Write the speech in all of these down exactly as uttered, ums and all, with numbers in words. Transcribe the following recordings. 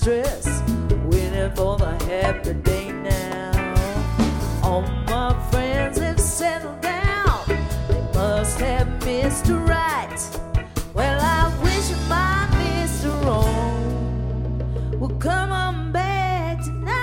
stress, waiting for the happy day now. All my friends have settled down, they must have Mister Right. Well, I wish my Mister Wrong would come on back tonight.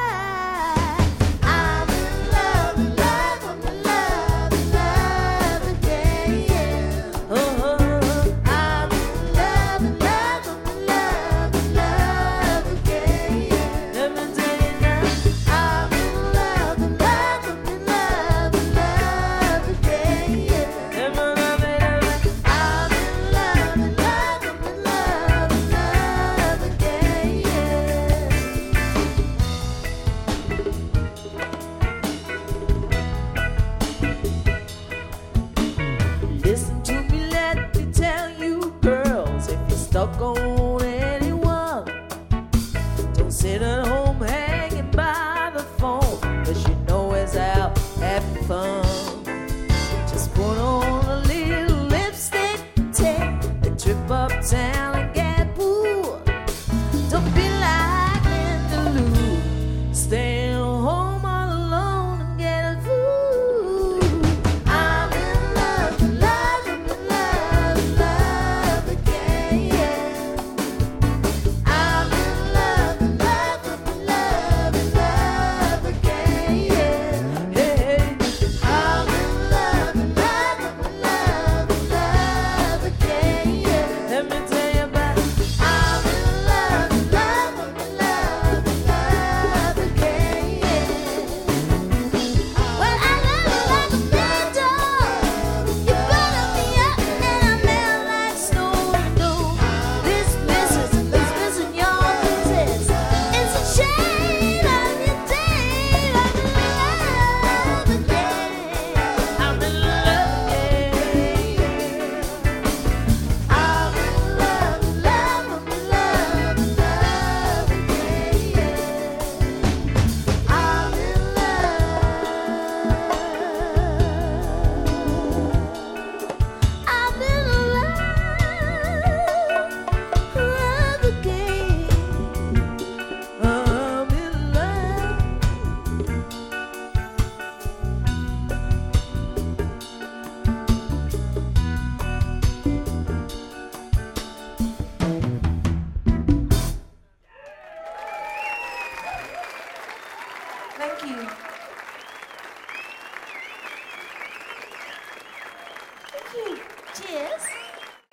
I'm in love, in love, I'm in love, in love again, yeah. Oh, I'm in love, in love, I'm in love, in love again, yeah. Let me tell you now, I'm in love, in love, I'm in love, in love again, yeah. Let me love it, love it. I'm in love, in love, I'm in love, in love again, yeah. Listen to me, let me tell you, girls, if you're stuck on anyone, don't sit at home hanging by the phone, 'cause you know it's out having fun. Just put on a little lipstick, take a trip uptown and get poor. Don't be like Interlude, stay home all alone and get a food. I'm in love, in love, I'm in love, in love again, yeah. I'm in love, in love, I'm in love, in love again, yeah. Hey, hey. I'm in love, in love, I'm in love, in love again, yeah. Let me tell you about it. I'm in love, in love, I'm in love, in love again, yeah. Well, I love you like a bad dog. You butter me up and I melt like snow. No, this missus is missing your kisses. It's a shame of your day. I'm in love again. I'm in love again. I'm in love, in love, I'm in love, in love again, yeah. I'm in love. I'm in love, love again. I'm in love. Thank you. Thank you. Cheers.